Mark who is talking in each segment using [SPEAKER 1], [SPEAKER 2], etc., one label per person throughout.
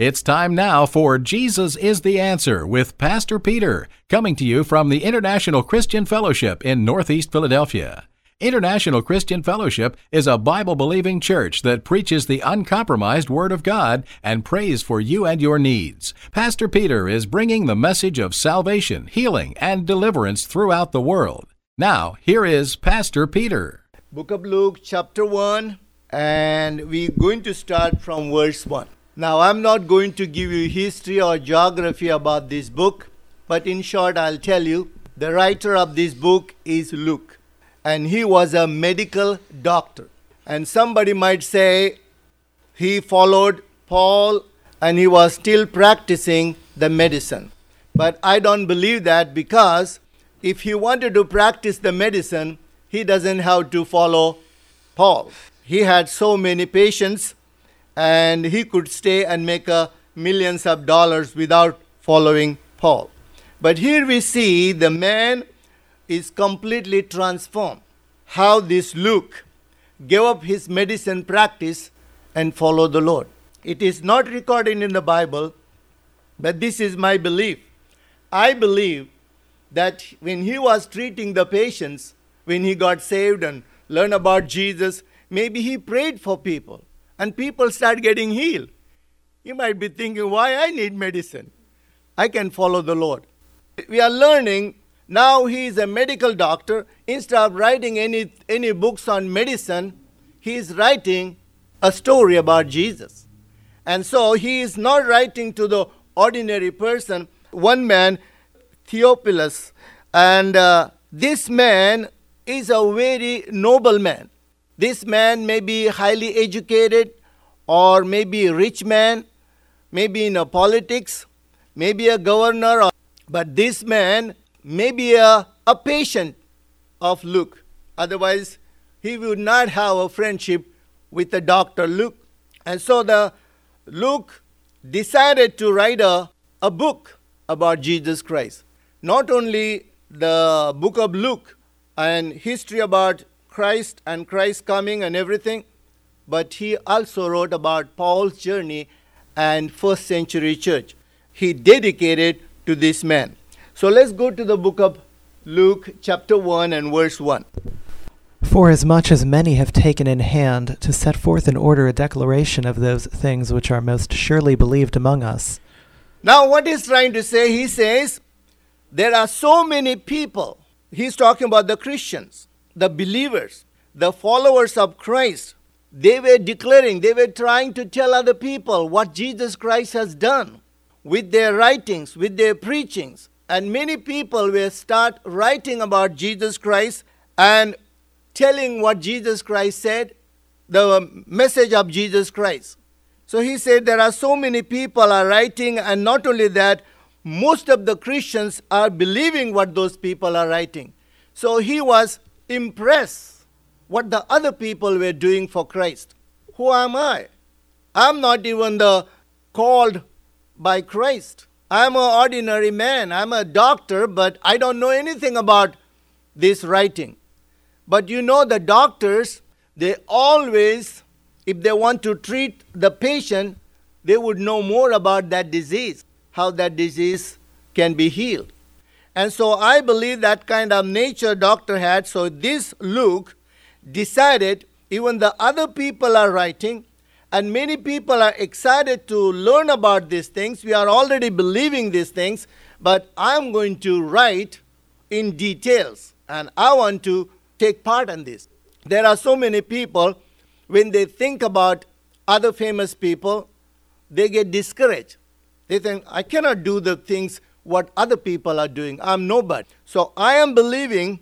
[SPEAKER 1] It's time now for Jesus is the Answer with Pastor Peter, coming to you from the International Christian Fellowship in Northeast Philadelphia. International Christian Fellowship is a Bible-believing church that preaches the uncompromised Word of God and prays for you and your needs. Pastor Peter is bringing the message of salvation, healing, and deliverance throughout the world. Now, here is Pastor Peter.
[SPEAKER 2] Book of Luke, chapter 1, and we're going to start from verse 1. Now, I'm not going to give you history or geography about this book, but in short, I'll tell you, the writer of this book is Luke, and he was a medical doctor. And somebody might say he followed Paul and he was still practicing the medicine. But I don't believe that, because if he wanted to practice the medicine, he doesn't have to follow Paul. He had so many patients, and he could stay and make millions of dollars without following Paul. But here we see the man is completely transformed. How this Luke gave up his medicine practice and followed the Lord. It is not recorded in the Bible, but this is my belief. I believe that when he was treating the patients, when he got saved and learned about Jesus, maybe he prayed for people. And people start getting healed. You might be thinking, why I need medicine? I can follow the Lord. We are learning, now he is a medical doctor. Instead of writing any books on medicine, he is writing a story about Jesus. And so he is not writing to the ordinary person. One man, Theophilus, and this man is a very noble man. This man may be highly educated, or maybe a rich man, maybe in politics, maybe a governor, but this man may be a patient of Luke. Otherwise, he would not have a friendship with the Dr. Luke. And so the Luke decided to write a book about Jesus Christ. Not only the book of Luke and history about Christ and Christ coming and everything, but he also wrote about Paul's journey and first century church. He dedicated to this man. So let's go to the book of Luke chapter 1 and verse 1.
[SPEAKER 3] Forasmuch as many have taken in hand to set forth in order a declaration of those things which are most surely believed among us.
[SPEAKER 2] Now what he's trying to say, he says, there are so many people. He's talking about the Christians, the believers, the followers of Christ. They were declaring, they were trying to tell other people what Jesus Christ has done with their writings, with their preachings. And many people will start writing about Jesus Christ and telling what Jesus Christ said, the message of Jesus Christ. So he said there are so many people are writing, and not only that, most of the Christians are believing what those people are writing. So he was impressed what the other people were doing for Christ. Who am I? I'm not even the called by Christ. I'm an ordinary man. I'm a doctor, but I don't know anything about this writing. But you know, the doctors, they always, if they want to treat the patient, they would know more about that disease, how that disease can be healed. And so I believe that kind of nature doctor had. So this Luke decided, even the other people are writing, and many people are excited to learn about these things. We are already believing these things, but I'm going to write in details, and I want to take part in this. There are so many people, when they think about other famous people, they get discouraged. They think, I cannot do the things what other people are doing. I'm nobody. So I am believing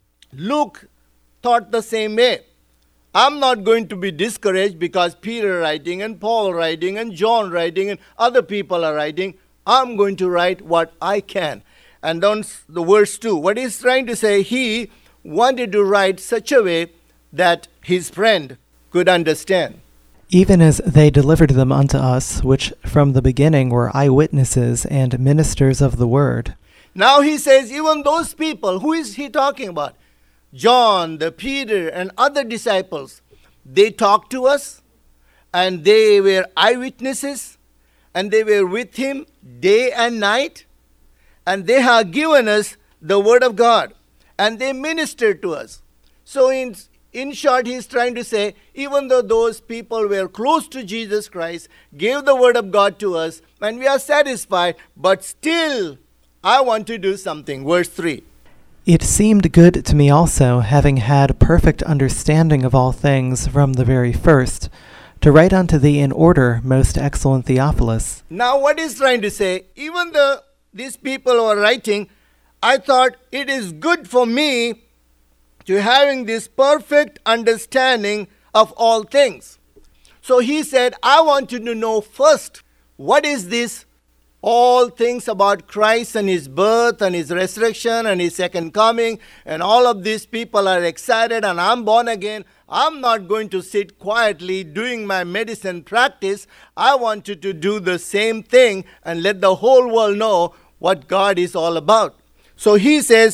[SPEAKER 2] Luke thought the same way. I'm not going to be discouraged because Peter writing and Paul writing and John writing and other people are writing. I'm going to write what I can. And then the verse 2, what he's trying to say, he wanted to write such a way that his friend could understand.
[SPEAKER 3] Even as they delivered them unto us, which from the beginning were eyewitnesses and ministers of the word.
[SPEAKER 2] Now he says, even those people, who is he talking about? John, the Peter, and other disciples, they talked to us, and they were eyewitnesses, and they were with him day and night, and they have given us the word of God, and they ministered to us. So in short, he's trying to say, even though those people were close to Jesus Christ, gave the word of God to us, and we are satisfied, but still, I want to do something. Verse 3.
[SPEAKER 3] It seemed good to me also, having had perfect understanding of all things from the very first, to write unto thee in order, most excellent Theophilus.
[SPEAKER 2] Now what he's trying to say, even though these people were writing, I thought it is good for me to having this perfect understanding of all things. So he said, I want you to know first, what is this all things about Christ and his birth and his resurrection and his second coming, and all of these people are excited, and I'm born again. I'm not going to sit quietly doing my medicine practice. I want you to do the same thing and let the whole world know what God is all about. So he says,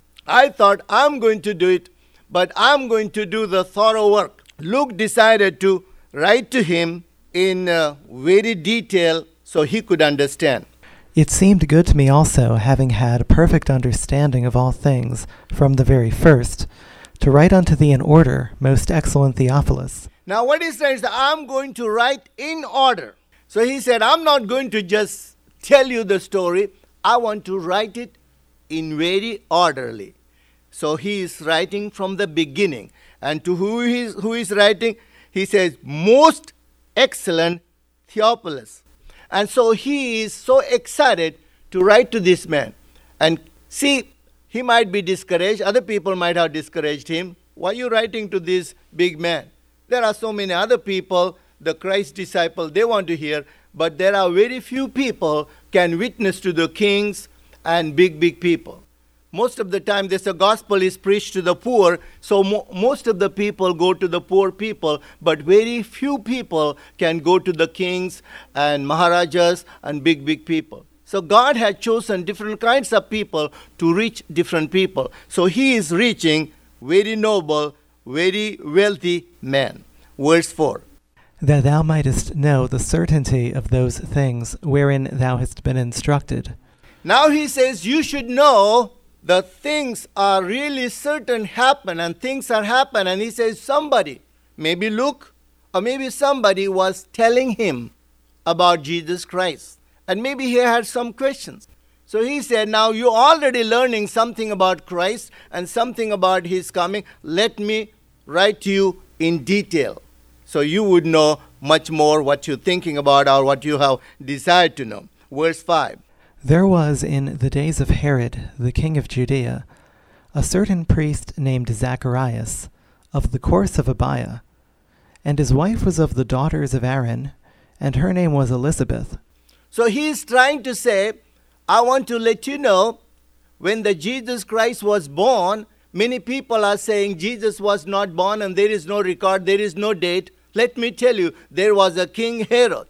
[SPEAKER 2] I thought I'm going to do it, but I'm going to do the thorough work. Luke decided to write to him in very detail so he could understand.
[SPEAKER 3] It seemed good to me also, having had perfect understanding of all things from the very first, to write unto thee in order, most excellent Theophilus.
[SPEAKER 2] Now what he says, I'm going to write in order. So he said, I'm not going to just tell you the story. I want to write it in very orderly. So he is writing from the beginning. And to who is writing? He says, most excellent Theophilus. And so he is so excited to write to this man. And see, he might be discouraged. Other people might have discouraged him. Why are you writing to this big man? There are so many other people, the Christ disciple, they want to hear. But there are very few people can witness to the kings and big people. Most of the time, the gospel is preached to the poor, so most of the people go to the poor people, but very few people can go to the kings and maharajas and big people. So God had chosen different kinds of people to reach different people. So he is reaching very noble, very wealthy man. Verse 4.
[SPEAKER 3] That thou mightest know the certainty of those things wherein thou hast been instructed.
[SPEAKER 2] Now he says you should know the things are really certain happen, and things are happen. And he says somebody, maybe Luke, or maybe somebody was telling him about Jesus Christ. And maybe he had some questions. So he said, now you're already learning something about Christ and something about his coming. Let me write to you in detail, so you would know much more what you're thinking about or what you have desired to know. Verse 5.
[SPEAKER 3] There was in the days of Herod, the king of Judea, a certain priest named Zacharias, of the course of Abiah, and his wife was of the daughters of Aaron, and her name was Elizabeth.
[SPEAKER 2] So he is trying to say, I want to let you know, when the Jesus Christ was born, many people are saying Jesus was not born and there is no record, there is no date. Let me tell you, there was a King Herod.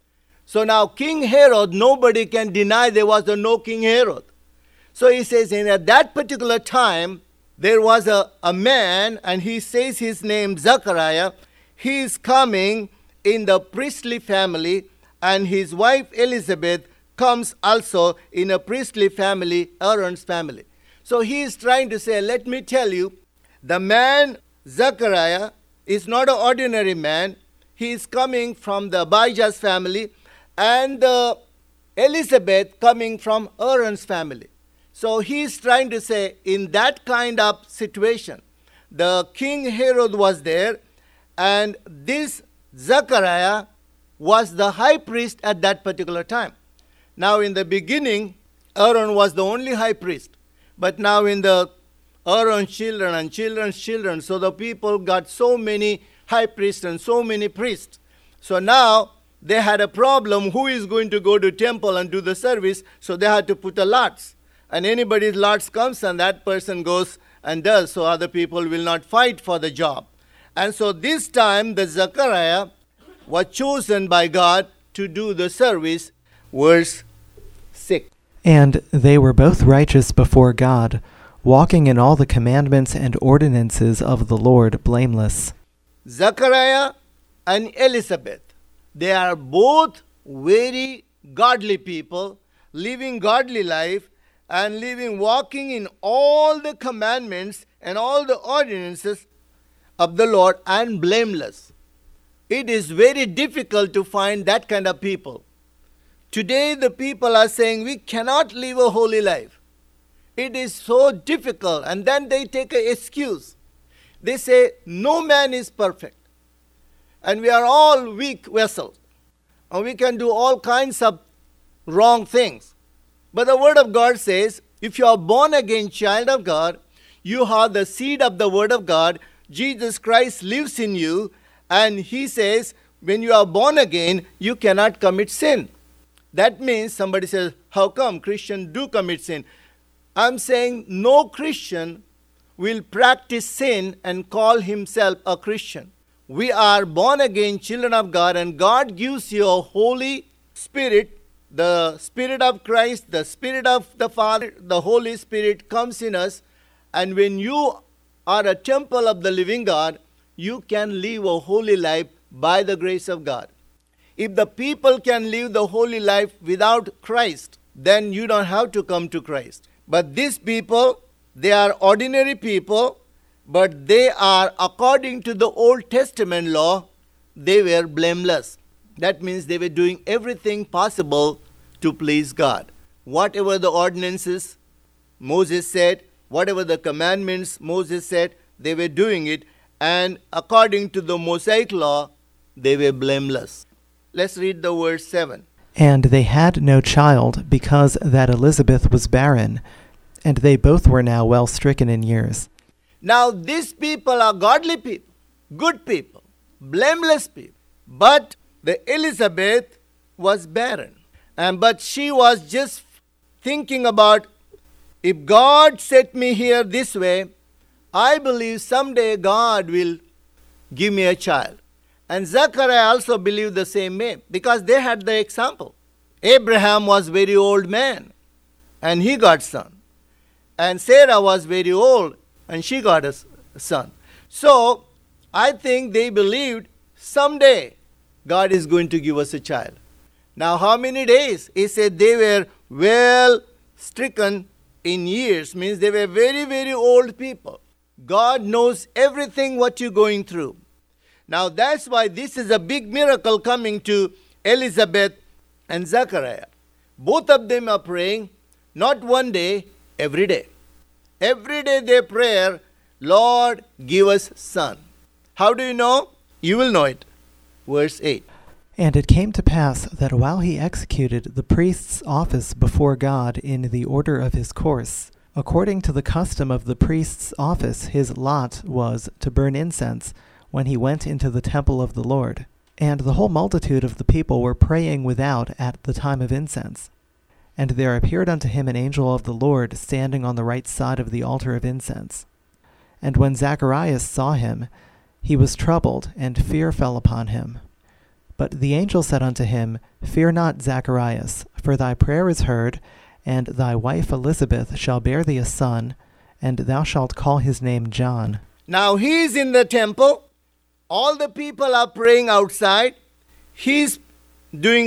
[SPEAKER 2] So now King Herod, nobody can deny there was no King Herod. So he says, at that particular time, there was a man, and he says his name Zechariah. He is coming in the priestly family, and his wife Elizabeth comes also in a priestly family, Aaron's family. So he is trying to say, let me tell you, the man Zechariah is not an ordinary man. He is coming from the Abijah's family, and Elizabeth coming from Aaron's family. So he's trying to say, in that kind of situation, the King Herod was there, and this Zechariah was the high priest at that particular time. Now in the beginning, Aaron was the only high priest. But now in the Aaron's children and children's children, so the people got so many high priests and so many priests. So now they had a problem, who is going to go to temple and do the service, so they had to put a lots. And anybody's lots comes and that person goes and does, so other people will not fight for the job. And so this time the Zechariah was chosen by God to do the service. Verse 6.
[SPEAKER 3] And they were both righteous before God, walking in all the commandments and ordinances of the Lord blameless.
[SPEAKER 2] Zechariah and Elizabeth, they are both very godly people, living godly life, and walking in all the commandments and all the ordinances of the Lord, and blameless. It is very difficult to find that kind of people. Today the people are saying we cannot live a holy life. It is so difficult, and then they take an excuse. They say no man is perfect, and we are all weak vessels, and we can do all kinds of wrong things. But the Word of God says, if you are born again child of God, you have the seed of the Word of God. Jesus Christ lives in you, and He says, when you are born again, you cannot commit sin. That means somebody says, how come Christians do commit sin? I'm saying no Christian will practice sin and call himself a Christian. We are born again children of God, and God gives you a Holy Spirit, the Spirit of Christ, the Spirit of the Father, the Holy Spirit comes in us, and when you are a temple of the living God, you can live a holy life by the grace of God. If the people can live the holy life without Christ, then you don't have to come to Christ. But these people, they are ordinary people, but they are, according to the Old Testament law, they were blameless. That means they were doing everything possible to please God. Whatever the ordinances Moses said, whatever the commandments Moses said, they were doing it. And according to the Mosaic law, they were blameless. Let's read the verse 7.
[SPEAKER 3] And they had no child, because that Elizabeth was barren, and they both were now well stricken in years.
[SPEAKER 2] Now these people are godly people, good people, blameless people. But the Elizabeth was barren. But she was just thinking about, if God set me here this way, I believe someday God will give me a child. And Zechariah also believed the same way, because they had the example. Abraham was very old man, and he got son. And Sarah was very old, and she got a son. So I think they believed someday God is going to give us a child. Now how many days? He said they were well stricken in years, means they were very, very old people. God knows everything what you're going through. Now that's why this is a big miracle coming to Elizabeth and Zechariah. Both of them are praying, not one day, every day. Every day they pray, Lord, give us son. How do you know? You will know it. Verse 8.
[SPEAKER 3] And it came to pass that while he executed the priest's office before God in the order of his course, according to the custom of the priest's office, his lot was to burn incense when he went into the temple of the Lord. And the whole multitude of the people were praying without at the time of incense. And there appeared unto him an angel of the Lord standing on the right side of the altar of incense. And when Zacharias saw him, he was troubled, and fear fell upon him. But the angel said unto him, Fear not, Zacharias, for thy prayer is heard, and thy wife Elizabeth shall bear thee a son, and thou shalt call his name John.
[SPEAKER 2] Now he is in the temple. All the people are praying outside. He's putting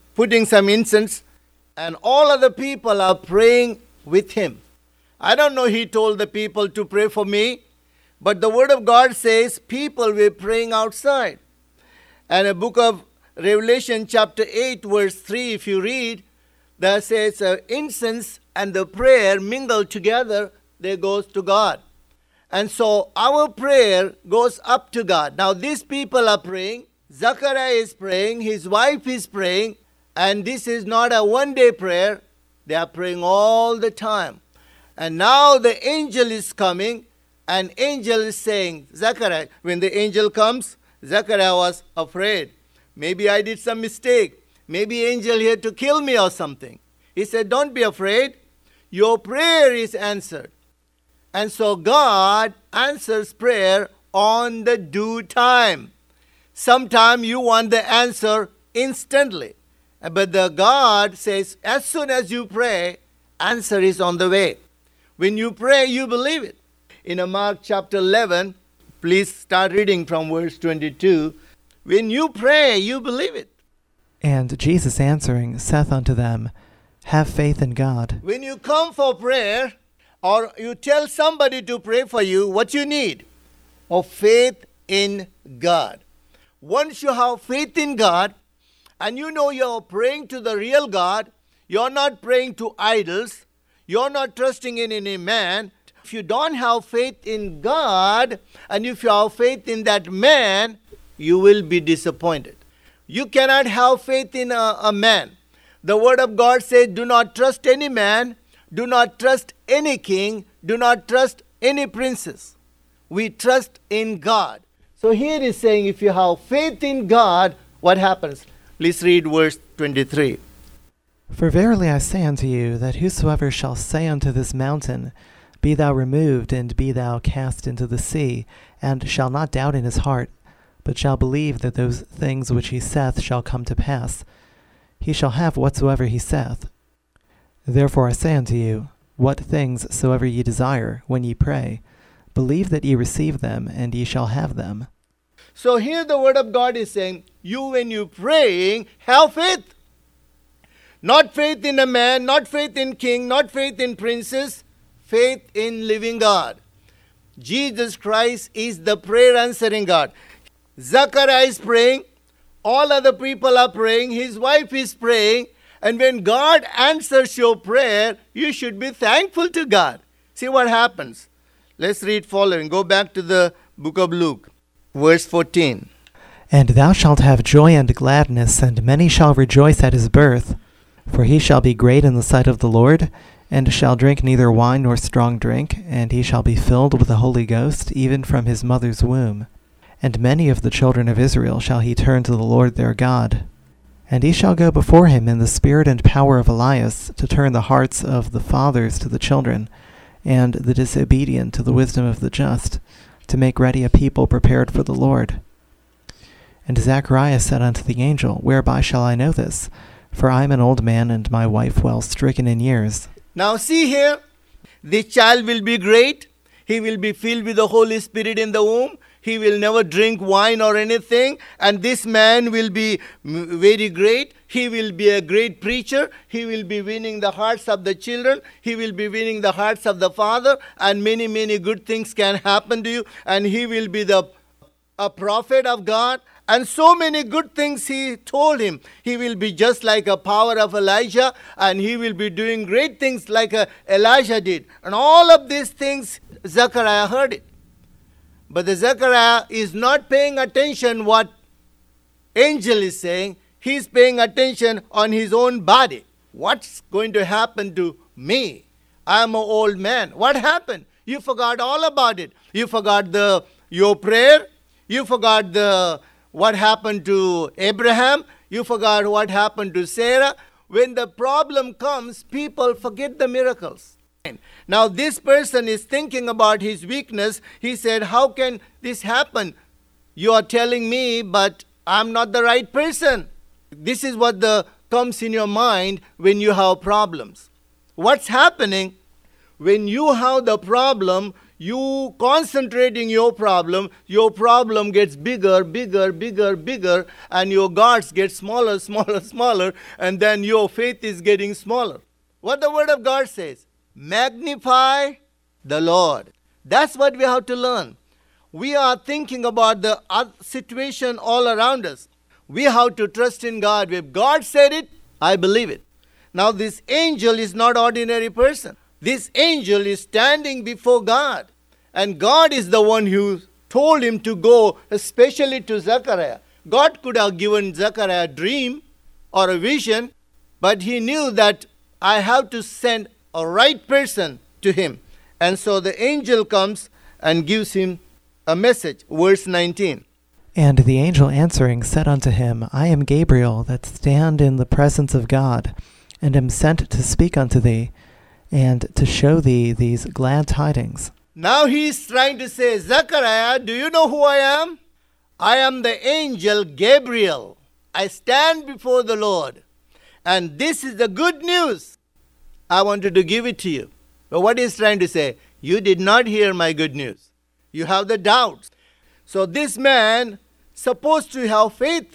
[SPEAKER 2] some incense, and all of the people are praying with him. I don't know, he told the people to pray for me, but the Word of God says people were praying outside. And the book of Revelation chapter 8 verse 3, if you read, that says incense and the prayer mingle together, they goes to God. And so our prayer goes up to God. Now these people are praying. Zechariah is praying. His wife is praying. And this is not a one-day prayer. They are praying all the time. And now the angel is coming. And angel is saying, Zechariah, when the angel comes, Zechariah was afraid. Maybe I did some mistake. Maybe angel here to kill me or something. He said, don't be afraid. Your prayer is answered. And so God answers prayer on the due time. Sometimes you want the answer instantly. But the God says, as soon as you pray, answer is on the way. When you pray, you believe it. In Mark chapter 11, please start reading from verse 22. When you pray, you believe it.
[SPEAKER 3] And Jesus answering saith unto them, Have faith in God.
[SPEAKER 2] When you come for prayer, or you tell somebody to pray for you, what you need? Of faith in God. Once you have faith in God, and you know you're praying to the real God, you're not praying to idols, you're not trusting in any man. If you don't have faith in God, and if you have faith in that man, you will be disappointed. You cannot have faith in a man. The word of God says, do not trust any man, do not trust any king, do not trust any princess. We trust in God. So here is saying, if you have faith in God, what happens? Please read verse 23.
[SPEAKER 3] For verily I say unto you, that whosoever shall say unto this mountain, Be thou removed, and be thou cast into the sea, and shall not doubt in his heart, but shall believe that those things which he saith shall come to pass, he shall have whatsoever he saith. Therefore I say unto you, what things soever ye desire, when ye pray, believe that ye receive them, and ye shall have them.
[SPEAKER 2] So here the word of God is saying, you when you praying, have faith. Not faith in a man, not faith in king, not faith in princess, faith in living God. Jesus Christ is the prayer answering God. Zechariah is praying, all other people are praying, his wife is praying, and when God answers your prayer, you should be thankful to God. See what happens. Let's read following. Go back to the book of Luke, verse 14.
[SPEAKER 3] And thou shalt have joy and gladness, and many shall rejoice at his birth. For he shall be great in the sight of the Lord, and shall drink neither wine nor strong drink, and he shall be filled with the Holy Ghost, even from his mother's womb. And many of the children of Israel shall he turn to the Lord their God. And he shall go before him in the spirit and power of Elias, to turn the hearts of the fathers to the children, and the disobedient to the wisdom of the just, to make ready a people prepared for the Lord. And Zacharias said unto the angel, Whereby shall I know this? For I am an old man, and my wife well stricken in years.
[SPEAKER 2] Now see here, this child will be great. He will be filled with the Holy Spirit in the womb. He will never drink wine or anything. And this man will be very great. He will be a great preacher. He will be winning the hearts of the children. He will be winning the hearts of the father. And many, many good things can happen to you. And he will be a prophet of God. And so many good things he told him. He will be just like a power of Elijah, and he will be doing great things like Elijah did. And all of these things, Zechariah heard it. But the Zechariah is not paying attention what angel is saying. He's paying attention on his own body. What's going to happen to me? I'm an old man. What happened? You forgot all about it. You forgot your prayer. You forgot what happened to Abraham. You forgot what happened to Sarah. When the problem comes, people forget the miracles. Now this person is thinking about his weakness. He said, how can this happen? You are telling me, but I'm not the right person. This is what comes in your mind when you have problems. What's happening? When you have the problem, you concentrating your problem gets bigger, and your gods get smaller, and then your faith is getting smaller. What the word of God says, magnify the Lord. That's what we have to learn. We are thinking about the situation all around us. We have to trust in God. If God said it, I believe it. Now this angel is not ordinary person. This angel is standing before God. And God is the one who told him to go, especially to Zechariah. God could have given Zechariah a dream or a vision, but he knew that I have to send a right person to him. And so the angel comes and gives him a message. Verse 19.
[SPEAKER 3] And the angel answering said unto him, I am Gabriel, that stand in the presence of God, and am sent to speak unto thee, and to show thee these glad tidings.
[SPEAKER 2] Now he is trying to say, Zechariah, do you know who I am? I am the angel Gabriel. I stand before the Lord. And this is the good news. I wanted to give it to you. But what he's trying to say, you did not hear my good news. You have the doubts. So this man supposed to have faith.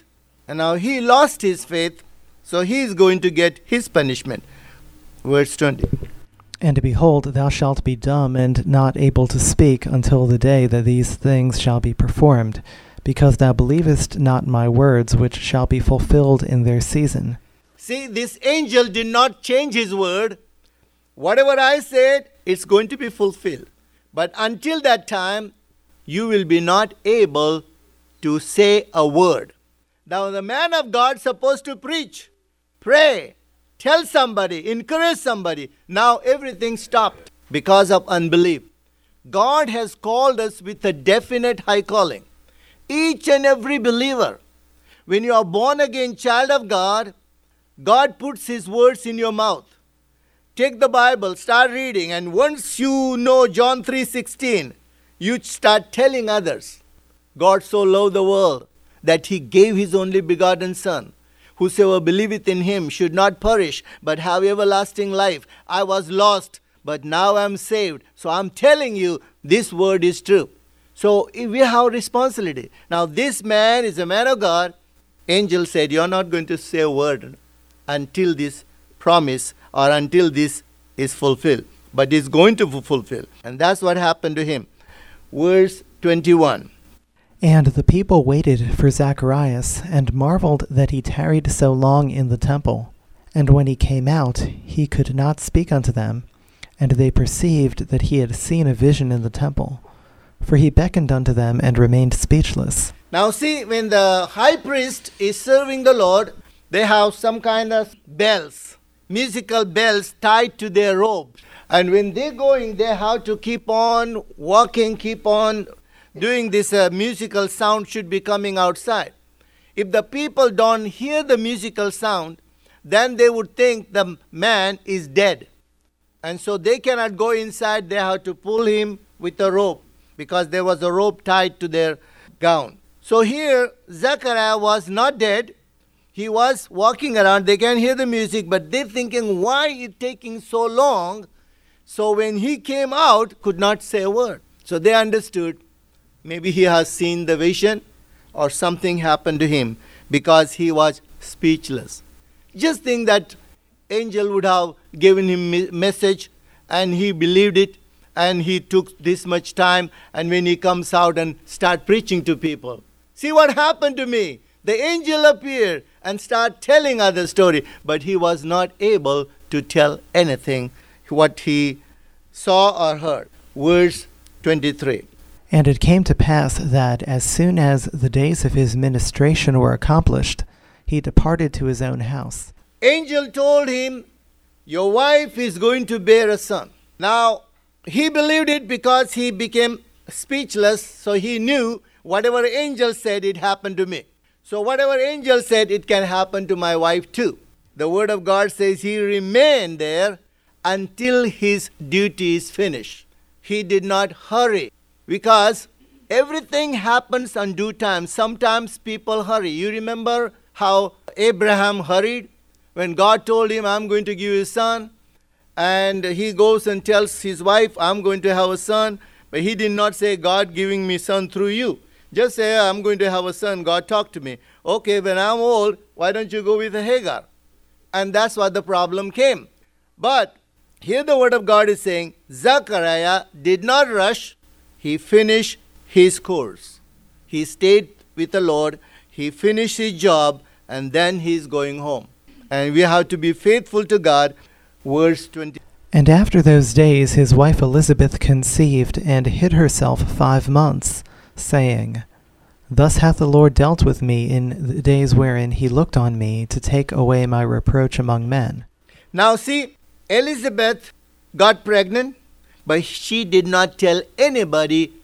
[SPEAKER 2] And now he lost his faith, so he is going to get his punishment. Verse 20.
[SPEAKER 3] And behold, thou shalt be dumb and not able to speak until the day that these things shall be performed, because thou believest not my words, which shall be fulfilled in their season.
[SPEAKER 2] See, this angel did not change his word. Whatever I said, it's going to be fulfilled. But until that time, you will be not able to say a word. Now the man of God is supposed to preach, pray, tell somebody, encourage somebody. Now everything stopped because of unbelief. God has called us with a definite high calling. Each and every believer, when you are born again child of God, God puts His words in your mouth. Take the Bible, start reading, and once you know John 3:16, you start telling others. God so loved the world that He gave His only begotten Son. Whosoever believeth in Him should not perish, but have everlasting life. I was lost, but now I am saved. So I am telling you, this word is true. So we have responsibility. Now this man is a man of God. Angel said, you are not going to say a word until this promise or until this is fulfilled. But it's going to fulfill. And that's what happened to him. Verse 21.
[SPEAKER 3] And the people waited for Zacharias, and marveled that he tarried so long in the temple. And when he came out, he could not speak unto them, and they perceived that he had seen a vision in the temple. For he beckoned unto them, and remained speechless.
[SPEAKER 2] Now see, when the high priest is serving the Lord, they have some kind of bells, musical bells tied to their robes. And when they're going, they have to keep on walking, keep on doing this musical sound should be coming outside. If the people don't hear the musical sound, then they would think the man is dead. And so they cannot go inside, they have to pull him with a rope, because there was a rope tied to their gown. So here, Zechariah was not dead. He was walking around. They can hear the music, but they're thinking, why is it taking so long? So when he came out, could not say a word. So they understood, maybe he has seen the vision or something happened to him because he was speechless. Just think that angel would have given him message and he believed it and he took this much time, and when he comes out and start preaching to people. See what happened to me. The angel appeared and start telling other story, but he was not able to tell anything what he saw or heard. Verse 23.
[SPEAKER 3] And it came to pass that as soon as the days of his ministration were accomplished, he departed to his own house.
[SPEAKER 2] Angel told him, your wife is going to bear a son. Now, he believed it because he became speechless, so he knew whatever angel said, it happened to me. So whatever angel said, it can happen to my wife too. The word of God says he remained there until his duty is finished. He did not hurry, because everything happens on due time. Sometimes people hurry. You remember how Abraham hurried when God told him, I'm going to give you a son, and he goes and tells his wife, I'm going to have a son, but he did not say, God giving me son through you. Just say, I'm going to have a son, God talk to me. Okay, when I'm old, why don't you go with a Hagar? And that's what the problem came. But here the word of God is saying, Zechariah did not rush. He finished his course. He stayed with the Lord. He finished his job, and then he's going home. And we have to be faithful to God. Verse 20.
[SPEAKER 3] And after those days his wife Elizabeth conceived, and hid herself 5 months, saying, Thus hath the Lord dealt with me in the days wherein he looked on me, to take away my reproach among men.
[SPEAKER 2] Now see, Elizabeth got pregnant, but she did not tell anybody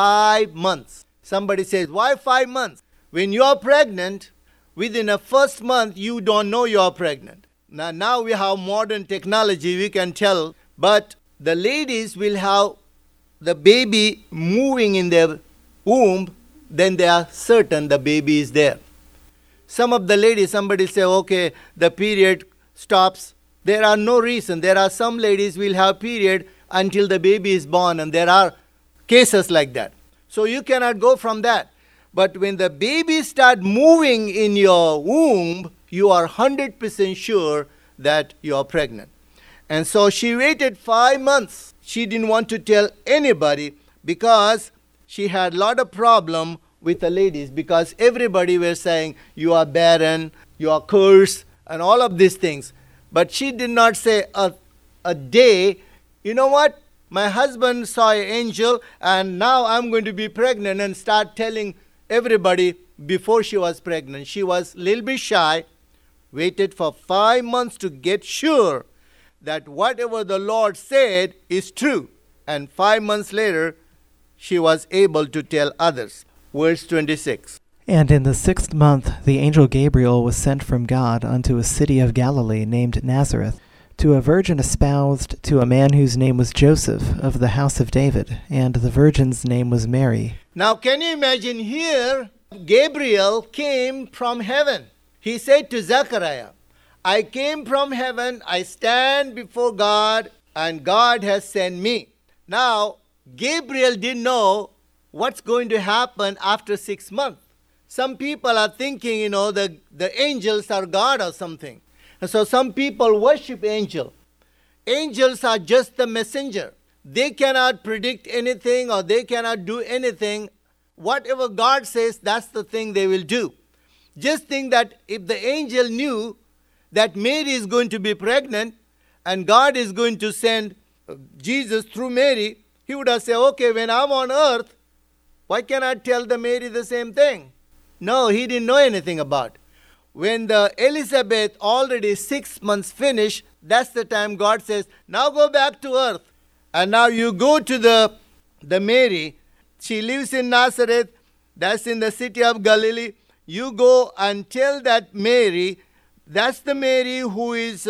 [SPEAKER 2] 5 months. Somebody says, why 5 months? When you are pregnant, within the first month, you don't know you are pregnant. Now we have modern technology, we can tell, but the ladies will have the baby moving in their womb, then they are certain the baby is there. Some of the ladies, somebody say, okay, the period stops. There are no reason. There are some ladies will have period until the baby is born, and there are cases like that. So you cannot go from that. But when the baby starts moving in your womb, you are 100% sure that you are pregnant. And so she waited 5 months. She didn't want to tell anybody because she had a lot of problem with the ladies, because everybody was saying, you are barren, you are cursed, and all of these things. But she did not say a day, you know what? My husband saw an angel and now I'm going to be pregnant, and start telling everybody before she was pregnant. She was a little bit shy, waited for 5 months to get sure that whatever the Lord said is true. And 5 months later, she was able to tell others. Verse 26.
[SPEAKER 3] And in the 6th month the angel Gabriel was sent from God unto a city of Galilee named Nazareth, to a virgin espoused to a man whose name was Joseph, of the house of David, and the virgin's name was Mary.
[SPEAKER 2] Now can you imagine here, Gabriel came from heaven. He said to Zechariah, I came from heaven, I stand before God, and God has sent me. Now, Gabriel didn't know what's going to happen after 6 months. Some people are thinking, the angels are God or something. And so some people worship angels. Angels are just the messenger. They cannot predict anything, or they cannot do anything. Whatever God says, that's the thing they will do. Just think that if the angel knew that Mary is going to be pregnant and God is going to send Jesus through Mary, he would have said, okay, when I'm on earth, why can't I tell the Mary the same thing? No, he didn't know anything about it. When the Elizabeth already 6 months finished, that's the time God says, now go back to earth. And now you go to the Mary. She lives in Nazareth. That's in the city of Galilee. You go and tell that Mary, that's the Mary who is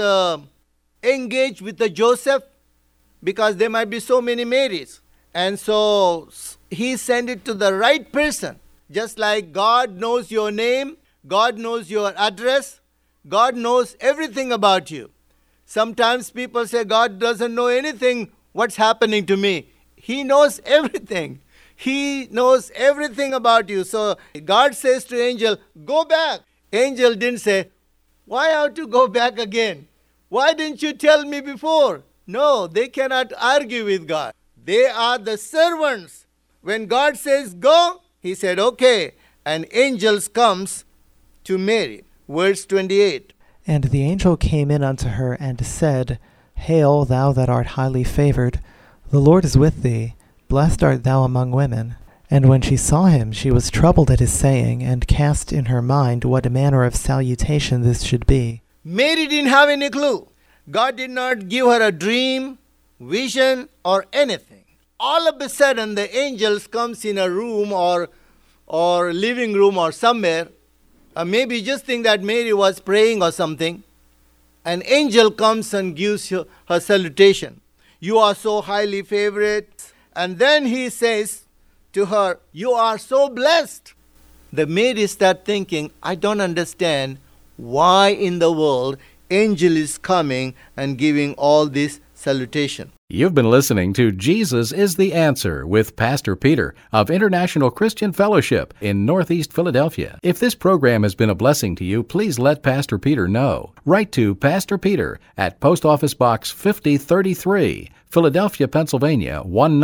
[SPEAKER 2] engaged with the Joseph, because there might be so many Marys. And so he sent it to the right person. Just like God knows your name, God knows your address, God knows everything about you. Sometimes people say, God doesn't know anything what's happening to me. He knows everything. He knows everything about you. So God says to angel, go back. Angel didn't say, why have to go back again? Why didn't you tell me before? No, they cannot argue with God. They are the servants. When God says go, he said okay. And angels comes to Mary. Verse 28.
[SPEAKER 3] And the angel came in unto her and said, Hail, thou that art highly favored, the Lord is with thee, blessed art thou among women. And when she saw him, she was troubled at his saying, and cast in her mind what manner of salutation this should be.
[SPEAKER 2] Mary didn't have any clue. God did not give her a dream, vision, or anything. All of a sudden, the angels comes in a room or living room or somewhere. Maybe just think that Mary was praying or something. An angel comes and gives her salutation. You are so highly favored. And then he says to her, you are so blessed. The Mary start thinking, I don't understand why in the world angel is coming and giving all this salutation.
[SPEAKER 1] You've been listening to Jesus is the Answer with Pastor Peter of International Christian Fellowship in Northeast Philadelphia. If this program has been a blessing to you, please let Pastor Peter know. Write to Pastor Peter at Post Office Box 5033, Philadelphia, Pennsylvania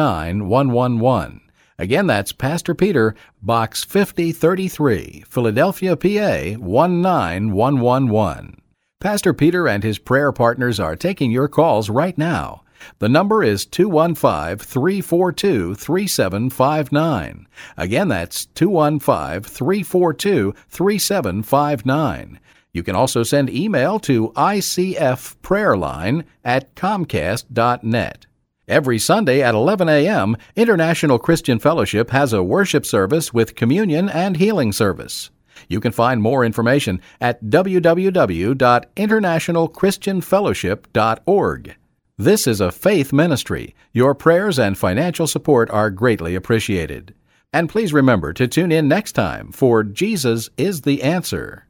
[SPEAKER 1] 19111. Again, that's Pastor Peter, Box 5033, Philadelphia, PA 19111. Pastor Peter and his prayer partners are taking your calls right now. The number is 215-342-3759. Again, that's 215-342-3759. You can also send email to icfprayerline@comcast.net. Every Sunday at 11 a.m., International Christian Fellowship has a worship service with communion and healing service. You can find more information at www.internationalchristianfellowship.org. This is a faith ministry. Your prayers and financial support are greatly appreciated. And please remember to tune in next time for Jesus is the Answer.